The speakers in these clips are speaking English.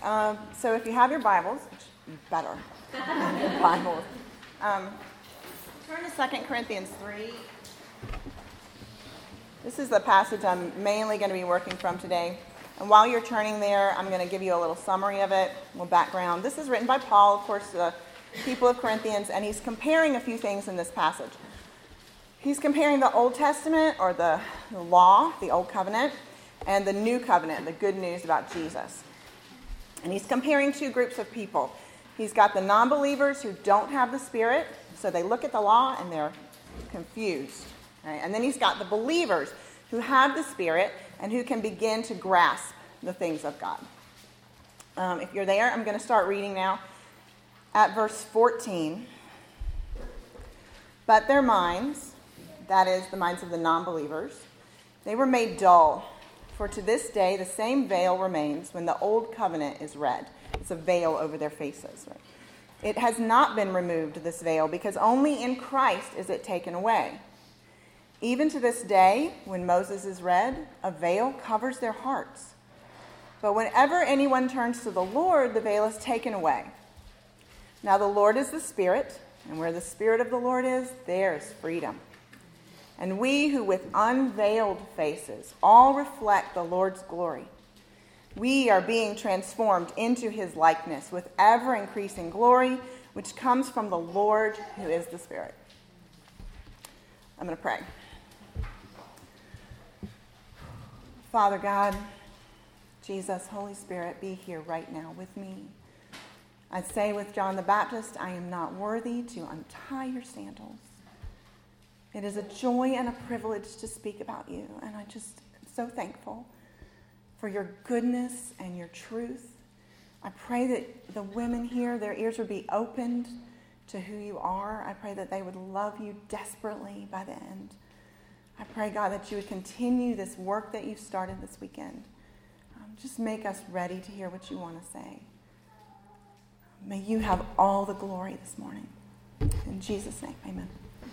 So if you have your Bibles, which you better have your Bibles, turn to 2 Corinthians 3. This is the passage I'm mainly going to be working from today. And while you're turning there, I'm going to give you a little summary of it, a little background. This is written by Paul, of course, to the people of Corinthians, and he's comparing a few things in this passage. He's comparing the Old Testament, or the law, the Old Covenant, and the New Covenant, the good news about Jesus. And he's comparing two groups of people. He's got the non-believers who don't have the Spirit, so they look at the law and they're confused. Right? And then he's got the believers who have the Spirit and who can begin to grasp the things of God. If you're there, I'm going to start reading now at verse 14. But their minds, that is, the minds of the non-believers, they were made dull. For to this day, the same veil remains when the old covenant is read. It's a veil over their faces. Right? It has not been removed, this veil, because only in Christ is it taken away. Even to this day, when Moses is read, a veil covers their hearts. But whenever anyone turns to the Lord, the veil is taken away. Now the Lord is the Spirit, and where the Spirit of the Lord is, there is freedom. And we who with unveiled faces all reflect the Lord's glory, we are being transformed into his likeness with ever-increasing glory, which comes from the Lord who is the Spirit. I'm going to pray. Father God, Jesus, Holy Spirit, be here right now with me. I say with John the Baptist, I am not worthy to untie your sandals. It is a joy and a privilege to speak about you, and I just am so thankful for your goodness and your truth. I pray that the women here, their ears would be opened to who you are. I pray that they would love you desperately by the end. I pray, God, that you would continue this work that you've started this weekend. Just make us ready to hear what you want to say. May you have all the glory this morning. In Jesus' name, amen.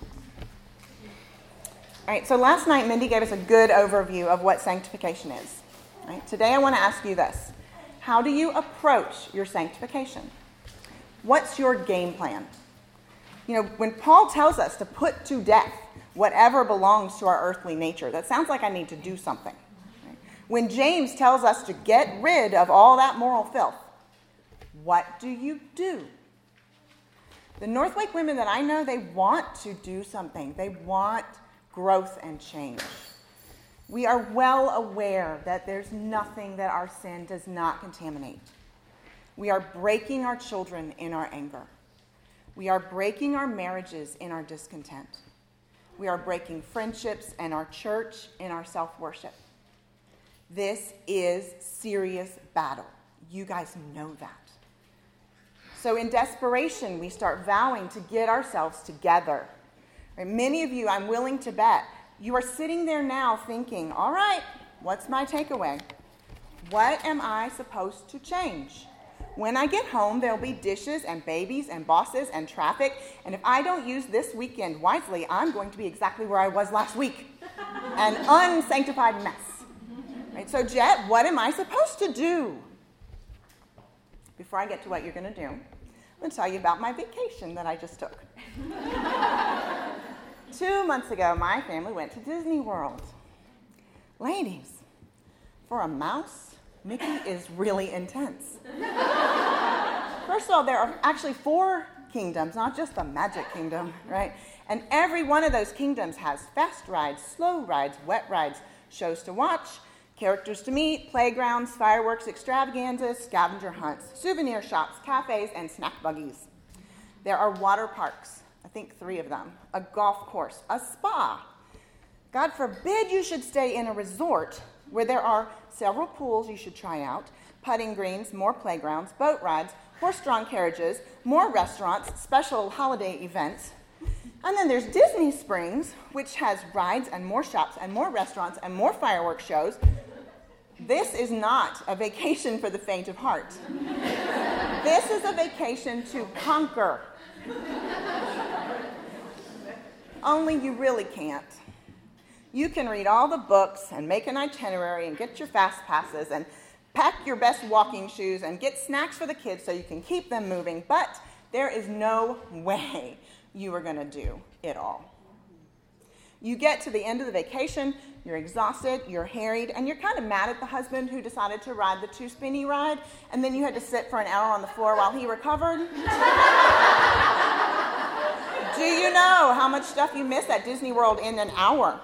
All right, so last night, Mindy gave us a good overview of what sanctification is. All right, today I want to ask you this. How do you approach your sanctification? What's your game plan? You know, when Paul tells us to put to death whatever belongs to our earthly nature, that sounds like I need to do something. Right? When James tells us to get rid of all that moral filth, what do you do? The Northlake women that I know, they want to do something. They want growth and change. We are well aware that there's nothing that our sin does not contaminate. We are breaking our children in our anger. We are breaking our marriages in our discontent. We are breaking friendships and our church in our self-worship. This is serious battle. You guys know that. So in desperation, we start vowing to get ourselves together. Right? Many of you, I'm willing to bet, you are sitting there now thinking, all right, what's my takeaway? What am I supposed to change? When I get home, there'll be dishes and babies and bosses and traffic, and if I don't use this weekend wisely, I'm going to be exactly where I was last week, an unsanctified mess. Right? So, Jet, what am I supposed to do? Before I get to what you're going to do, I'm going to tell you about my vacation that I just took. 2 months ago, my family went to Disney World. Ladies, for a mouse, Mickey is really intense. First of all, there are actually 4 kingdoms, not just the Magic Kingdom, right? And every one of those kingdoms has fast rides, slow rides, wet rides, shows to watch, characters to meet, playgrounds, fireworks extravaganzas, scavenger hunts, souvenir shops, cafes, and snack buggies. There are water parks, I think 3 of them, a golf course, a spa. God forbid you should stay in a resort where there are several pools you should try out, putting greens, more playgrounds, boat rides, horse-drawn carriages, more restaurants, special holiday events. And then there's Disney Springs, which has rides and more shops and more restaurants and more fireworks shows. This is not a vacation for the faint of heart. This is a vacation to conquer. Only you really can't. You can read all the books and make an itinerary and get your fast passes and pack your best walking shoes, and get snacks for the kids so you can keep them moving. But there is no way you are going to do it all. You get to the end of the vacation, you're exhausted, you're harried, and you're kind of mad at the husband who decided to ride the too spinny ride, and then you had to sit for an hour on the floor while he recovered. Do you know how much stuff you miss at Disney World in an hour?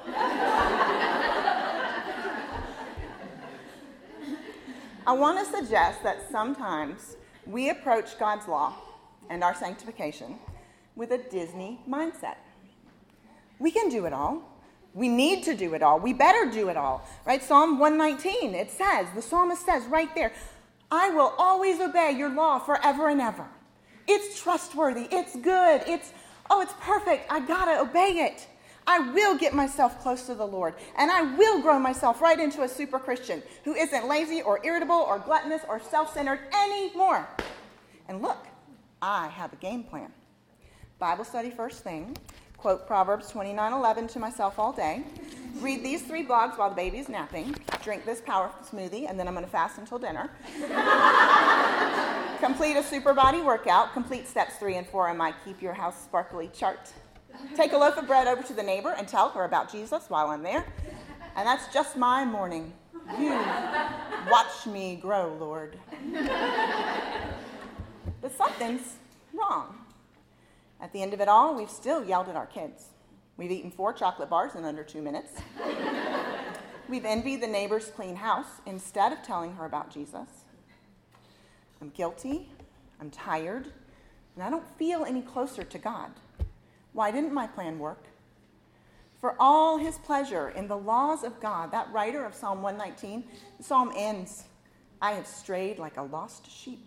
I want to suggest that sometimes we approach God's law and our sanctification with a Disney mindset. We can do it all. We need to do it all. We better do it all. Right? Psalm 119, it says, the psalmist says right there, I will always obey your law forever and ever. It's trustworthy. It's good. It's perfect. I gotta obey it. I will get myself close to the Lord, and I will grow myself right into a super Christian who isn't lazy or irritable or gluttonous or self-centered anymore. And look, I have a game plan. Bible study first thing. Quote Proverbs 29:11 to myself all day. Read these 3 blogs while the baby's napping. Drink this power smoothie, and then I'm going to fast until dinner. Complete a super body workout. Complete steps 3 and 4 in my Keep Your House Sparkly chart. Take a loaf of bread over to the neighbor and tell her about Jesus while I'm there. And that's just my morning. You watch me grow, Lord. But something's wrong. At the end of it all, we've still yelled at our kids. We've eaten 4 chocolate bars in under 2 minutes. We've envied the neighbor's clean house instead of telling her about Jesus. I'm guilty, I'm tired, and I don't feel any closer to God. Why didn't my plan work? For all his pleasure in the laws of God, that writer of Psalm 119, the psalm ends, I have strayed like a lost sheep.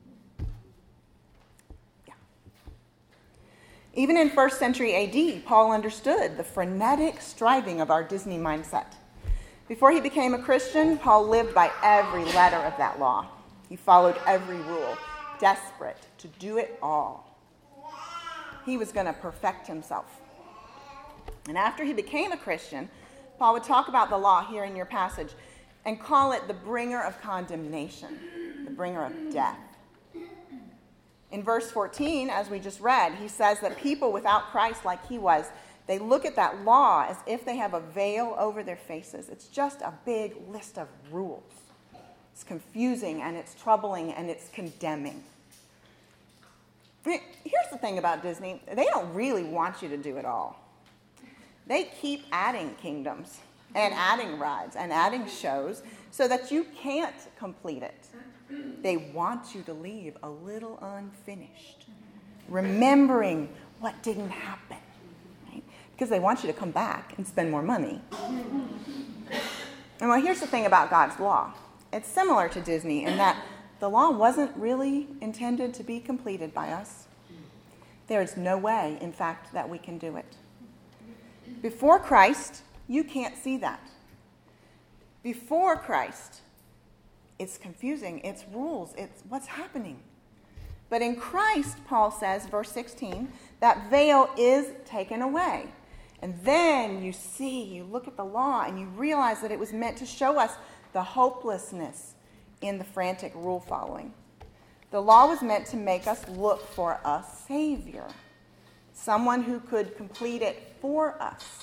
Even in 1st century AD, Paul understood the frenetic striving of our Disney mindset. Before he became a Christian, Paul lived by every letter of that law. He followed every rule, desperate to do it all. He was going to perfect himself. And after he became a Christian, Paul would talk about the law here in your passage and call it the bringer of condemnation, the bringer of death. In verse 14, as we just read, he says that people without Christ like he was, they look at that law as if they have a veil over their faces. It's just a big list of rules. It's confusing and it's troubling and it's condemning. Here's the thing about Disney. They don't really want you to do it all. They keep adding kingdoms and adding rides and adding shows so that you can't complete it. They want you to leave a little unfinished, remembering what didn't happen, right? Because they want you to come back and spend more money. And well, here's the thing about God's law. It's similar to Disney in that the law wasn't really intended to be completed by us. There is no way, in fact, that we can do it. Before Christ, you can't see that. Before Christ, it's confusing, it's rules, it's what's happening. But in Christ, Paul says, verse 16, that veil is taken away. And then you look at the law, and you realize that it was meant to show us the hopelessness in the frantic rule following. The law was meant to make us look for a Savior, someone who could complete it for us.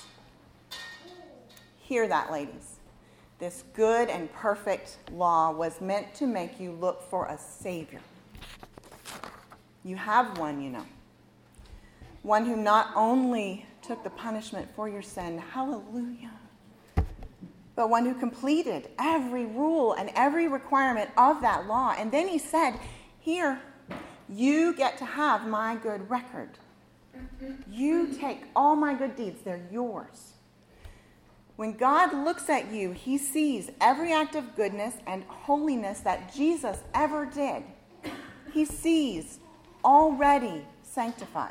Hear that, ladies. This good and perfect law was meant to make you look for a Savior. You have one, you know. One who not only took the punishment for your sin, hallelujah, but one who completed every rule and every requirement of that law. And then he said, here, you get to have my good record. You take all my good deeds, they're yours. When God looks at you, he sees every act of goodness and holiness that Jesus ever did. He sees already sanctified.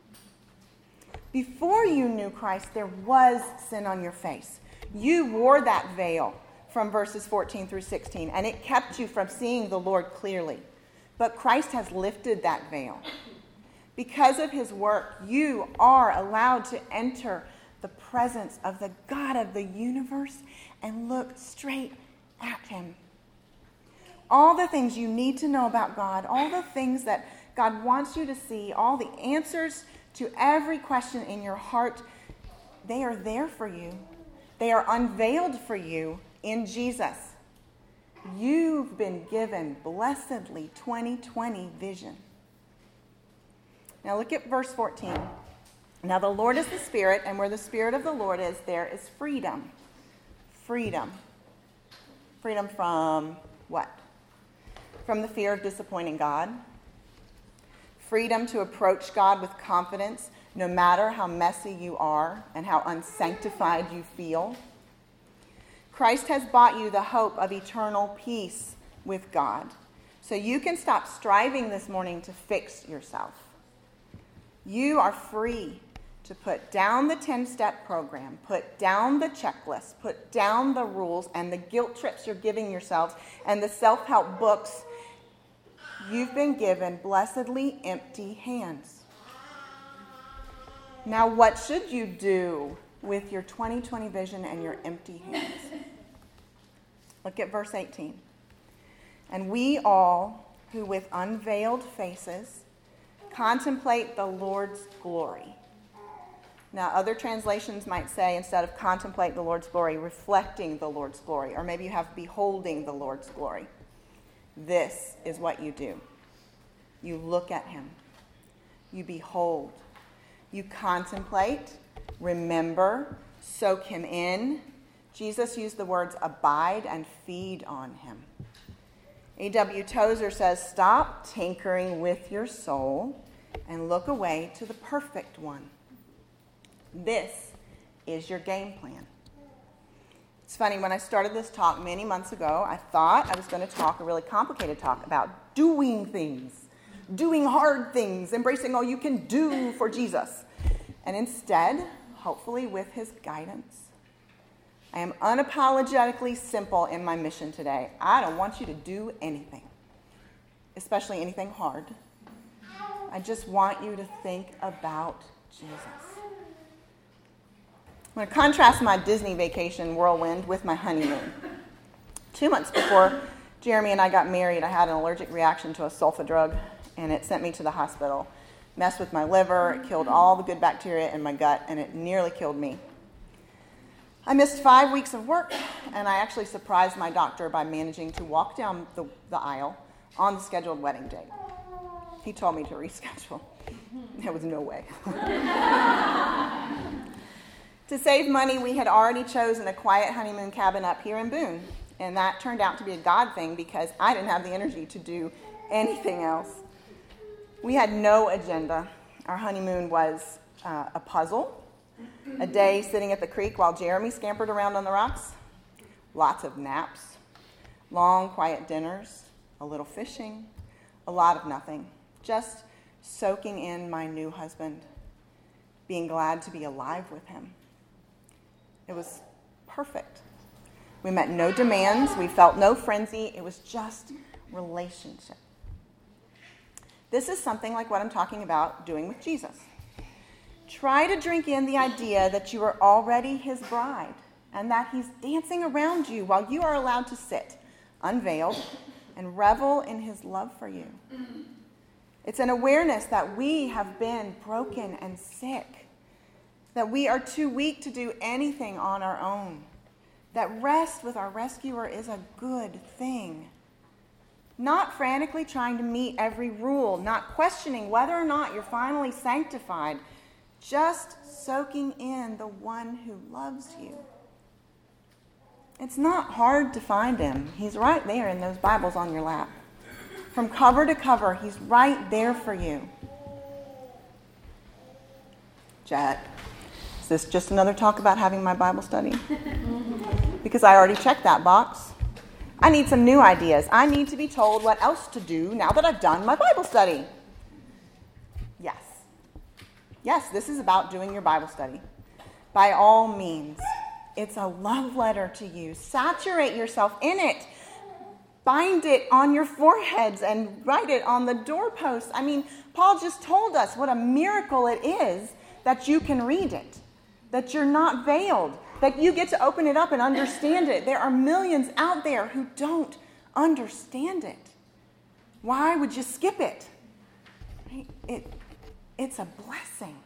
Before you knew Christ, there was sin on your face. You wore that veil from verses 14 through 16, and it kept you from seeing the Lord clearly. But Christ has lifted that veil. Because of his work, you are allowed to enter the presence of the God of the universe and look straight at him. all the things you need to know about God, all the things that God wants you to see, all the answers to every question in your heart, they are there for you. They are unveiled for you in Jesus. You've been given blessedly 2020 vision. Now look at verse 14. Now the Lord is the Spirit, and where the Spirit of the Lord is, there is freedom. Freedom. Freedom from what? From the fear of disappointing God. Freedom to approach God with confidence, no matter how messy you are and how unsanctified you feel. Christ has bought you the hope of eternal peace with God. So you can stop striving this morning to fix yourself. You are free to put down the 10-step program, put down the checklist, put down the rules and the guilt trips you're giving yourselves and the self-help books. You've been given blessedly empty hands. Now, what should you do with your 2020 vision and your empty hands? Look at verse 18. And we all who with unveiled faces contemplate the Lord's glory. Now, other translations might say, instead of contemplate the Lord's glory, reflecting the Lord's glory, or maybe you have beholding the Lord's glory. This is what you do. You look at him. You behold. You contemplate, remember, soak him in. Jesus used the words abide and feed on him. A.W. Tozer says, stop tinkering with your soul and look away to the perfect one. This is your game plan. It's funny, when I started this talk many months ago, I thought I was going to talk a really complicated talk about doing things, doing hard things, embracing all you can do for Jesus. And instead, hopefully with his guidance, I am unapologetically simple in my mission today. I don't want you to do anything, especially anything hard. I just want you to think about Jesus. I'm going to contrast my Disney vacation whirlwind with my honeymoon. 2 months before Jeremy and I got married, I had an allergic reaction to a sulfa drug, and it sent me to the hospital. Messed with my liver, it killed all the good bacteria in my gut, and it nearly killed me. I missed 5 weeks of work, and I actually surprised my doctor by managing to walk down the aisle on the scheduled wedding date. He told me to reschedule. There was no way. To save money, we had already chosen a quiet honeymoon cabin up here in Boone, and that turned out to be a God thing because I didn't have the energy to do anything else. We had no agenda. Our honeymoon was a puzzle, a day sitting at the creek while Jeremy scampered around on the rocks, lots of naps, long, quiet dinners, a little fishing, a lot of nothing, just soaking in my new husband, being glad to be alive with him. It was perfect. We met no demands. We felt no frenzy. It was just relationship. This is something like what I'm talking about doing with Jesus. Try to drink in the idea that you are already his bride and that he's dancing around you while you are allowed to sit, unveiled, and revel in his love for you. It's an awareness that we have been broken and sick, that we are too weak to do anything on our own, that rest with our rescuer is a good thing. Not frantically trying to meet every rule, not questioning whether or not you're finally sanctified, just soaking in the one who loves you. It's not hard to find him. He's right there in those Bibles on your lap. From cover to cover, he's right there for you. Jet, is this just another talk about having my Bible study? Because I already checked that box. I need some new ideas. I need to be told what else to do now that I've done my Bible study. Yes. Yes, this is about doing your Bible study. By all means, it's a love letter to you. Saturate yourself in it. Bind it on your foreheads and write it on the doorposts. I mean, Paul just told us what a miracle it is that you can read it, that you're not veiled, that you get to open it up and understand it. There are millions out there who don't understand it. Why would you skip it? Right? It's a blessing.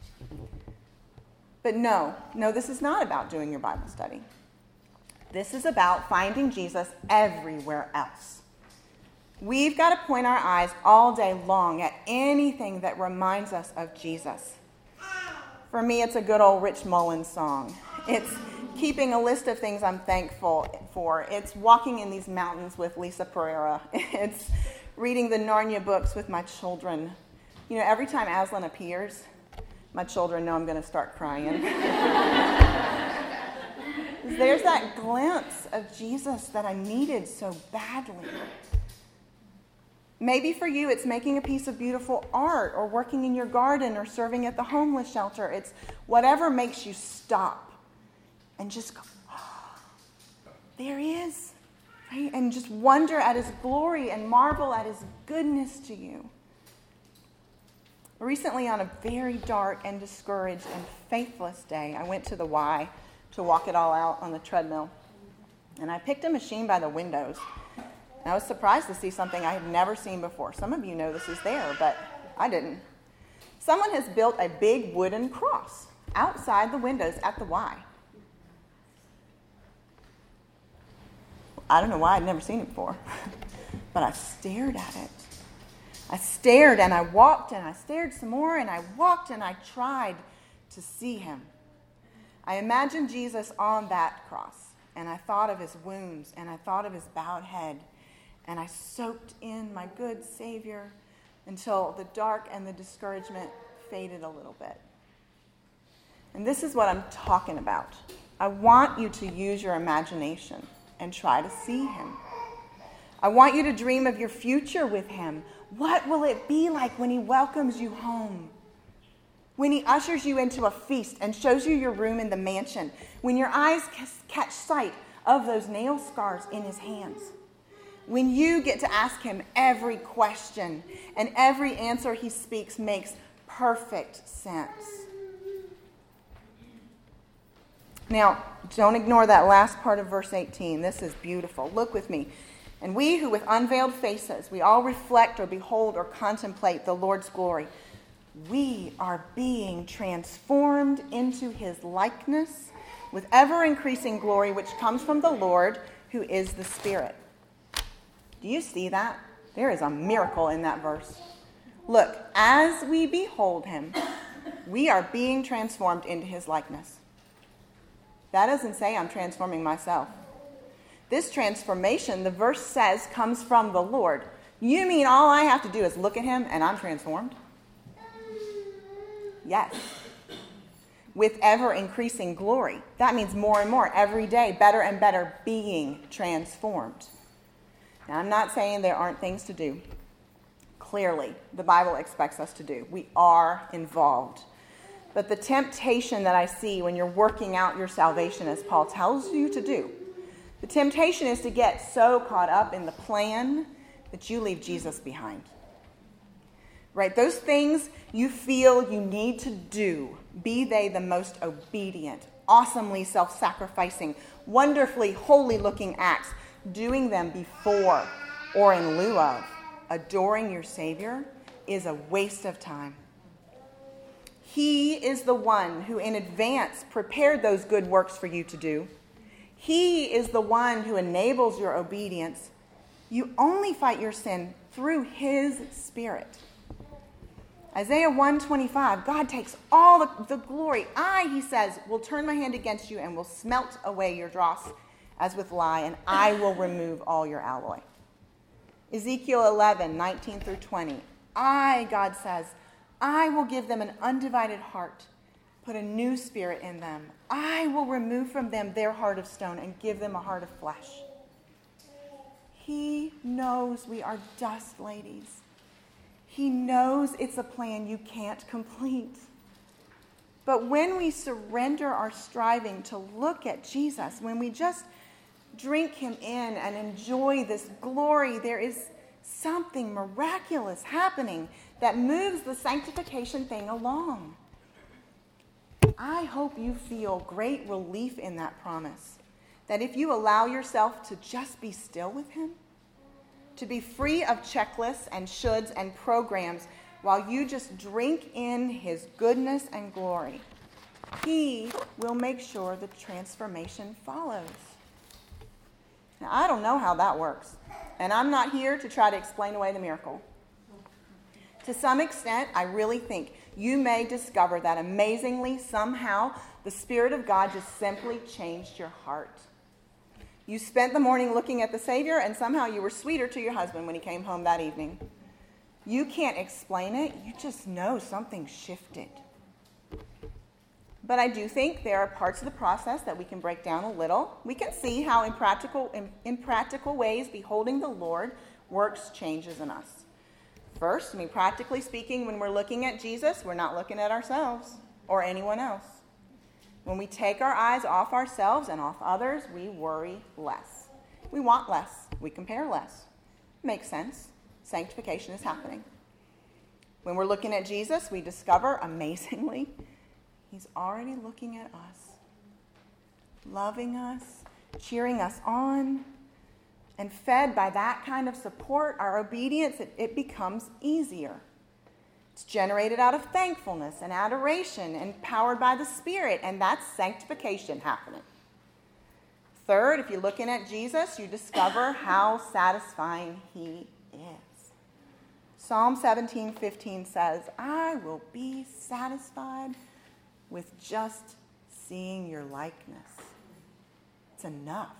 But no, this is not about doing your Bible study. This is about finding Jesus everywhere else. We've got to point our eyes all day long at anything that reminds us of Jesus. For me, it's a good old Rich Mullins song. It's keeping a list of things I'm thankful for. It's walking in these mountains with Lisa Pereira. It's reading the Narnia books with my children. You know, every time Aslan appears, my children know I'm going to start crying. There's that glimpse of Jesus that I needed so badly. Maybe for you, it's making a piece of beautiful art or working in your garden or serving at the homeless shelter. It's whatever makes you stop and just go, oh, there he is. Right? And just wonder at his glory and marvel at his goodness to you. Recently, on a very dark and discouraged and faithless day, I went to the Y to walk it all out on the treadmill. And I picked a machine by the windows. And I was surprised to see something I had never seen before. Some of you know this is there, but I didn't. Someone has built a big wooden cross outside the windows at the Y. I don't know why I'd never seen it before, but I stared at it. I stared and I walked and I stared some more and I walked and I tried to see him. I imagined Jesus on that cross and I thought of his wounds and I thought of his bowed head and I soaked in my good Savior until the dark and the discouragement faded a little bit. And this is what I'm talking about. I want you to use your imagination and try to see him. I want you to dream of your future with him. What will it be like when he welcomes you home? When he ushers you into a feast and shows you your room in the mansion? When your eyes catch sight of those nail scars in his hands? When you get to ask him every question and every answer he speaks makes perfect sense. Now, don't ignore that last part of verse 18. This is beautiful. Look with me. And we who with unveiled faces, we all reflect or behold or contemplate the Lord's glory. We are being transformed into his likeness with ever-increasing glory, which comes from the Lord, who is the Spirit. Do you see that? There is a miracle in that verse. Look, as we behold him, we are being transformed into his likeness. That doesn't say I'm transforming myself. This transformation, the verse says, comes from the Lord. You mean all I have to do is look at him and I'm transformed? Yes. With ever-increasing glory. That means more and more, every day, better and better, being transformed. Now, I'm not saying there aren't things to do. Clearly, the Bible expects us to do. We are involved. But the temptation that I see when you're working out your salvation, as Paul tells you to do, the temptation is to get so caught up in the plan that you leave Jesus behind. Right? Those things you feel you need to do, be they the most obedient, awesomely self-sacrificing, wonderfully holy-looking acts, doing them before or in lieu of adoring your Savior is a waste of time. He is the one who in advance prepared those good works for you to do. He is the one who enables your obedience. You only fight your sin through his Spirit. Isaiah 1:25, God takes all the glory. He says, will turn my hand against you and will smelt away your dross as with lye, and I will remove all your alloy. Ezekiel 11:19 through 20, God says, I will give them an undivided heart, put a new spirit in them. I will remove from them their heart of stone and give them a heart of flesh. He knows we are dust, ladies. He knows it's a plan you can't complete. But when we surrender our striving to look at Jesus, when we just drink him in and enjoy this glory, there is something miraculous happening that moves the sanctification thing along. I hope you feel great relief in that promise, that if you allow yourself to just be still with him, to be free of checklists and shoulds and programs while you just drink in his goodness and glory. He will make sure the transformation follows. Now, I don't know how that works, and I'm not here to try to explain away the miracle. To some extent, I really think you may discover that amazingly, somehow, the Spirit of God just simply changed your heart. You spent the morning looking at the Savior, and somehow you were sweeter to your husband when he came home that evening. You can't explain it. You just know something shifted. But I do think there are parts of the process that we can break down a little. We can see how in practical ways, beholding the Lord works changes in us. First, practically speaking, when we're looking at Jesus, we're not looking at ourselves or anyone else. When we take our eyes off ourselves and off others, we worry less. We want less. We compare less. Makes sense. Sanctification is happening. When we're looking at Jesus, we discover, amazingly, he's already looking at us, loving us, cheering us on, and fed by that kind of support, our obedience, it becomes easier. It's generated out of thankfulness and adoration and powered by the Spirit, and that's sanctification happening. Third, if you're looking at Jesus, you discover how satisfying he is. Psalm 17:15 says, I will be satisfied with just seeing your likeness. It's enough.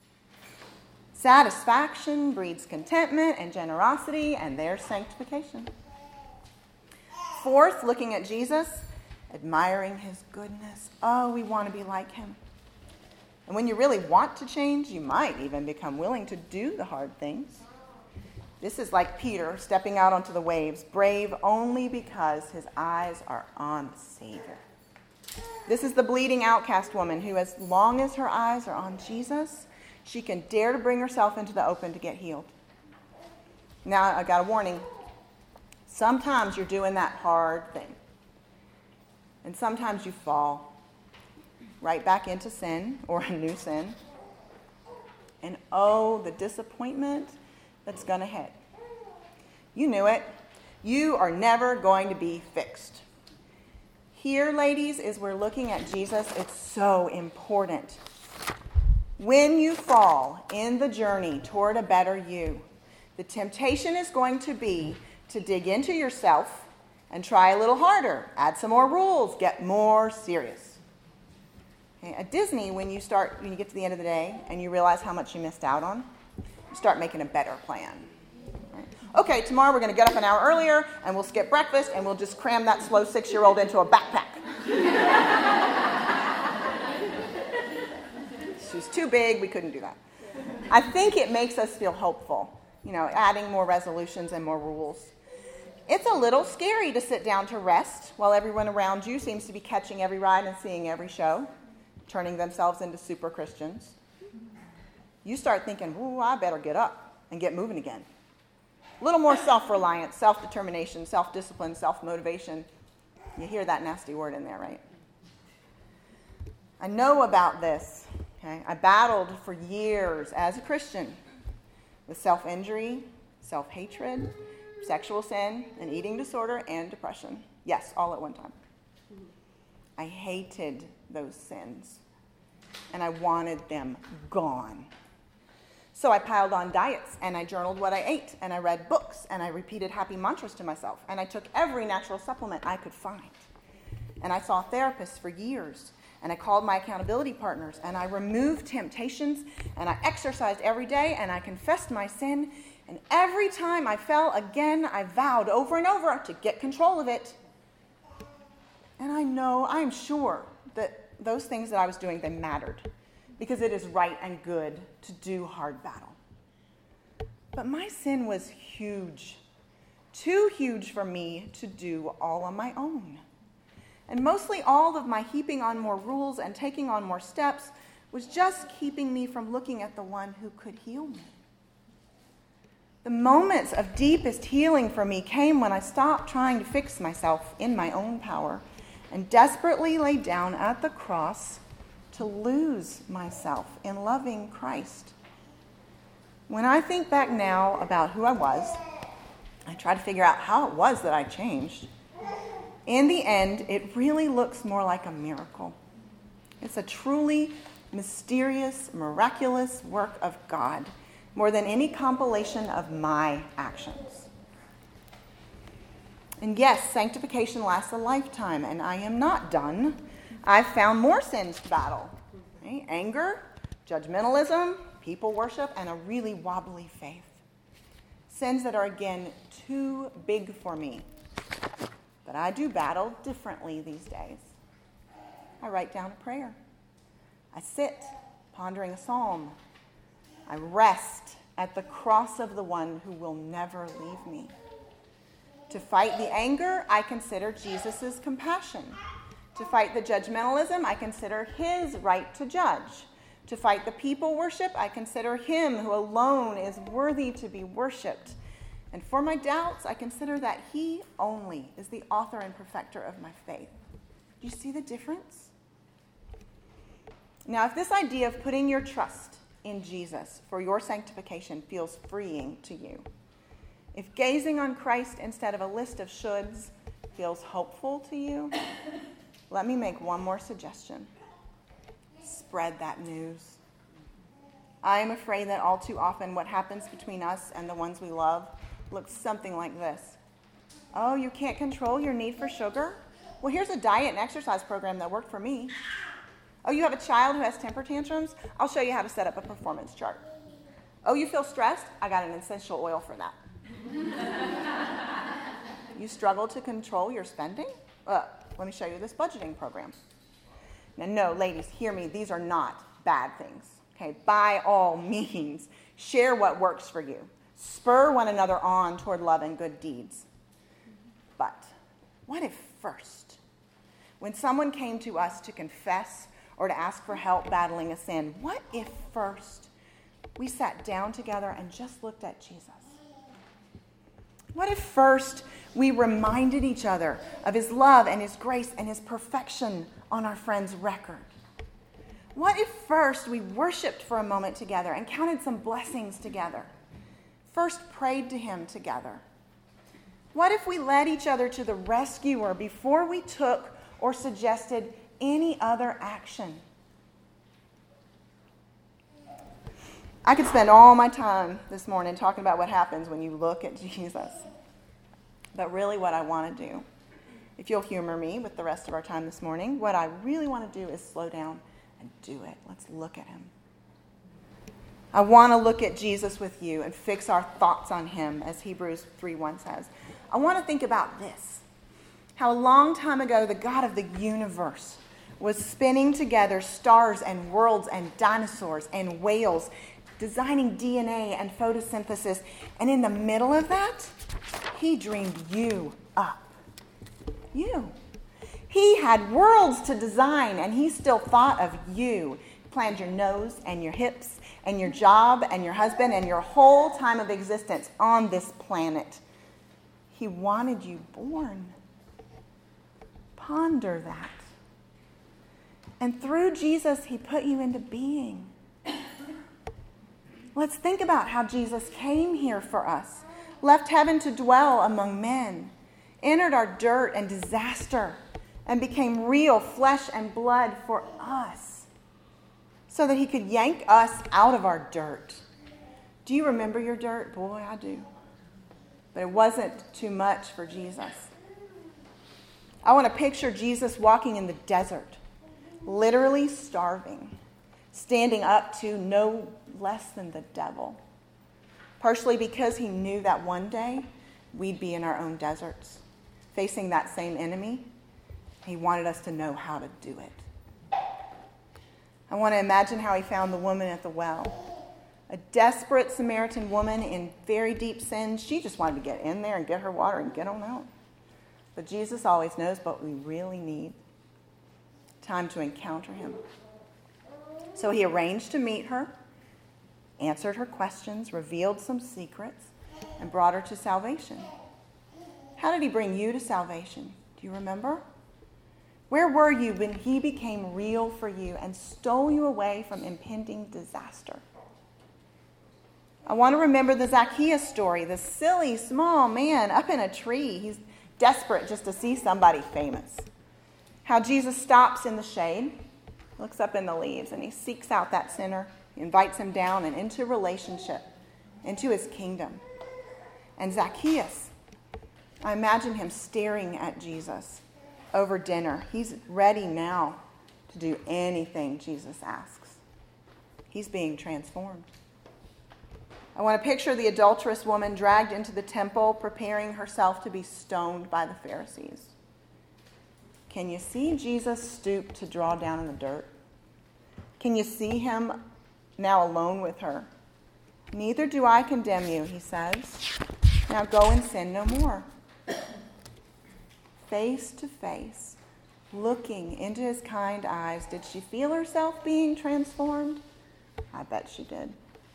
Satisfaction breeds contentment and generosity, and there's sanctification. Fourth, looking at Jesus, admiring his goodness. Oh, we want to be like him. And when you really want to change, you might even become willing to do the hard things. This is like Peter stepping out onto the waves, brave only because his eyes are on the Savior. This is the bleeding outcast woman who, as long as her eyes are on Jesus, she can dare to bring herself into the open to get healed. Now, I got a warning. Sometimes you're doing that hard thing. And sometimes you fall right back into sin or a new sin. And oh, the disappointment that's going to hit. You knew it. You are never going to be fixed. Here, ladies, as we're looking at Jesus, it's so important. When you fall in the journey toward a better you, the temptation is going to be to dig into yourself and try a little harder, add some more rules, get more serious. Okay, at Disney, when you get to the end of the day and you realize how much you missed out on, you start making a better plan. Right? Okay, tomorrow we're going to get up an hour earlier and we'll skip breakfast and we'll just cram that slow 6-year-old into a backpack. She's too big, we couldn't do that. I think it makes us feel hopeful, adding more resolutions and more rules. It's a little scary to sit down to rest while everyone around you seems to be catching every ride and seeing every show, turning themselves into super Christians. You start thinking, ooh, I better get up and get moving again. A little more self-reliance, self-determination, self-discipline, self-motivation. You hear that nasty word in there, right? I know about this. Okay? I battled for years as a Christian with self-injury, self-hatred, sexual sin, an eating disorder, and depression. Yes, all at one time. I hated those sins, and I wanted them gone. So I piled on diets, and I journaled what I ate, and I read books, and I repeated happy mantras to myself, and I took every natural supplement I could find. And I saw therapists for years, and I called my accountability partners, and I removed temptations, and I exercised every day, and I confessed my sin, and every time I fell again, I vowed over and over to get control of it. And I'm sure that those things that I was doing, they mattered, because it is right and good to do hard battle. But my sin was huge, too huge for me to do all on my own. And mostly all of my heaping on more rules and taking on more steps was just keeping me from looking at the one who could heal me. The moments of deepest healing for me came when I stopped trying to fix myself in my own power and desperately laid down at the cross to lose myself in loving Christ. When I think back now about who I was, I try to figure out how it was that I changed. In the end, it really looks more like a miracle. It's a truly mysterious, miraculous work of God, more than any compilation of my actions. And yes, sanctification lasts a lifetime, and I am not done. I've found more sins to battle. Okay? Anger, judgmentalism, people worship, and a really wobbly faith. Sins that are, again, too big for me. But I do battle differently these days. I write down a prayer. I sit, pondering a psalm. I rest at the cross of the one who will never leave me. To fight the anger, I consider Jesus' compassion. To fight the judgmentalism, I consider his right to judge. To fight the people worship, I consider him who alone is worthy to be worshipped. And for my doubts, I consider that he only is the author and perfecter of my faith. Do you see the difference? Now, if this idea of putting your trust in Jesus for your sanctification feels freeing to you, if gazing on Christ instead of a list of shoulds feels hopeful to you, let me make one more suggestion. Spread that news. I am afraid that all too often what happens between us and the ones we love looks something like this. Oh, you can't control your need for sugar? Well, here's a diet and exercise program that worked for me. Oh, you have a child who has temper tantrums? I'll show you how to set up a performance chart. Oh, you feel stressed? I got an essential oil for that. You struggle to control your spending? Let me show you this budgeting program. Now, no, ladies, hear me. These are not bad things. Okay, by all means, share what works for you. Spur one another on toward love and good deeds. But what if first, when someone came to us to confess or to ask for help battling a sin, what if first we sat down together and just looked at Jesus? What if first we reminded each other of his love and his grace and his perfection on our friend's record? What if first we worshiped for a moment together and counted some blessings together? First prayed to him together? What if we led each other to the rescuer before we took or suggested any other action? I could spend all my time this morning talking about what happens when you look at Jesus. But really what I want to do, if you'll humor me with the rest of our time this morning, what I really want to do is slow down and do it. Let's look at him. I want to look at Jesus with you and fix our thoughts on him, as Hebrews 3:1 says. I want to think about this. How a long time ago, the God of the universe was spinning together stars and worlds and dinosaurs and whales, designing DNA and photosynthesis. And in the middle of that, he dreamed you up. You. He had worlds to design, and he still thought of you. He planned your nose and your hips and your job and your husband and your whole time of existence on this planet. He wanted you born. Ponder that. And through Jesus, he put you into being. Let's think about how Jesus came here for us, left heaven to dwell among men, entered our dirt and disaster, and became real flesh and blood for us so that he could yank us out of our dirt. Do you remember your dirt? Boy, I do. But it wasn't too much for Jesus. I want to picture Jesus walking in the desert, literally starving, standing up to no less than the devil, partially because he knew that one day we'd be in our own deserts, facing that same enemy. He wanted us to know how to do it. I want to imagine how he found the woman at the well, a desperate Samaritan woman in very deep sin. She just wanted to get in there and get her water and get on out. But Jesus always knows what we really need. Time to encounter him. So he arranged to meet her, answered her questions, revealed some secrets, and brought her to salvation. How did he bring you to salvation? Do you remember? Where were you when he became real for you and stole you away from impending disaster? I want to remember the Zacchaeus story, the silly, small man up in a tree. He's desperate just to see somebody famous. How Jesus stops in the shade, looks up in the leaves, and he seeks out that sinner. He invites him down and into relationship, into his kingdom. And Zacchaeus, I imagine him staring at Jesus over dinner. He's ready now to do anything Jesus asks. He's being transformed. I want to picture the adulterous woman dragged into the temple, preparing herself to be stoned by the Pharisees. Can you see Jesus stoop to draw down in the dirt? Can you see him now alone with her? Neither do I condemn you, he says. Now go and sin no more. Face to face, looking into his kind eyes, did she feel herself being transformed? I bet she did.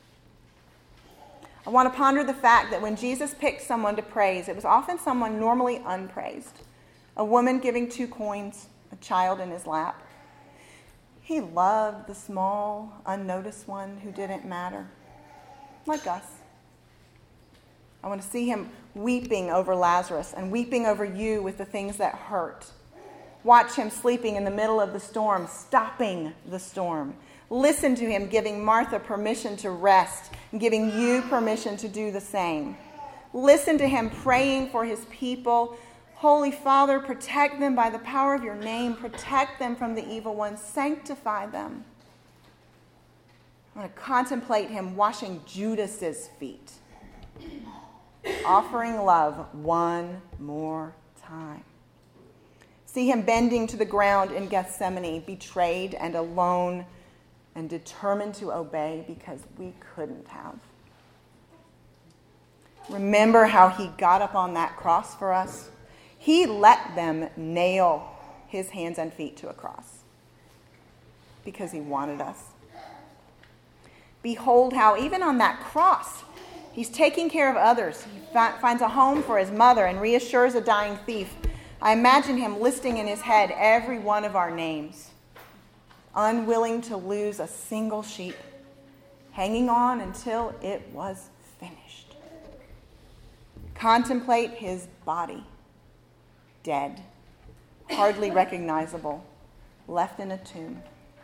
I want to ponder the fact that when Jesus picked someone to praise, it was often someone normally unpraised. A woman giving 2 coins, a child in his lap. He loved the small, unnoticed one who didn't matter, like us. I want to see him weeping over Lazarus and weeping over you with the things that hurt. Watch him sleeping in the middle of the storm, stopping the storm. Listen to him giving Martha permission to rest and giving you permission to do the same. Listen to him praying for his people. Holy Father, protect them by the power of your name. Protect them from the evil one. Sanctify them. I want to contemplate him washing Judas's feet. Offering love one more time. See him bending to the ground in Gethsemane, betrayed and alone and determined to obey because we couldn't have. Remember how he got up on that cross for us? He let them nail his hands and feet to a cross because he wanted us. Behold how even on that cross, he's taking care of others. He finds a home for his mother and reassures a dying thief. I imagine him listing in his head every one of our names, unwilling to lose a single sheep, hanging on until it was finished. Contemplate his body, dead, hardly recognizable, left in a tomb.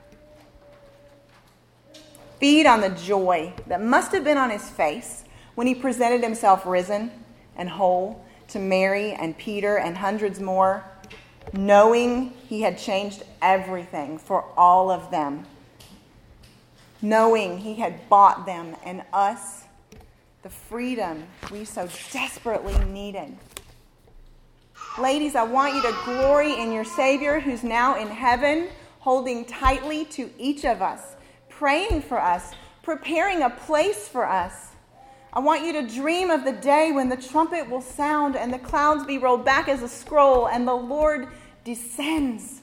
Feed on the joy that must have been on his face when he presented himself risen and whole to Mary and Peter and hundreds more, knowing he had changed everything for all of them, knowing he had bought them and us the freedom we so desperately needed. Ladies, I want you to glory in your Savior who's now in heaven, holding tightly to each of us, praying for us, preparing a place for us. I want you to dream of the day when the trumpet will sound and the clouds be rolled back as a scroll and the Lord descends.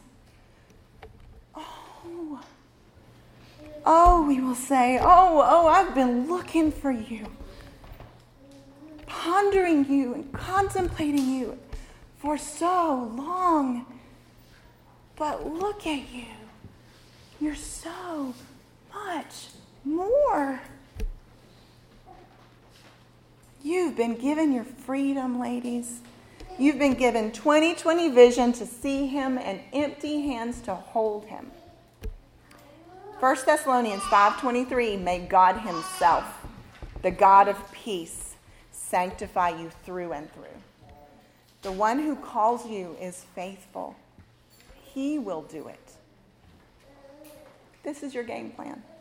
Oh, we will say, oh, I've been looking for you, pondering you and contemplating you for so long. But look at you. You're so much more. You've been given your freedom, ladies. You've been given 20/20 vision to see him and empty hands to hold him. 1 Thessalonians 5:23, may God himself, the God of peace, sanctify you through and through. The one who calls you is faithful. He will do it. This is your game plan.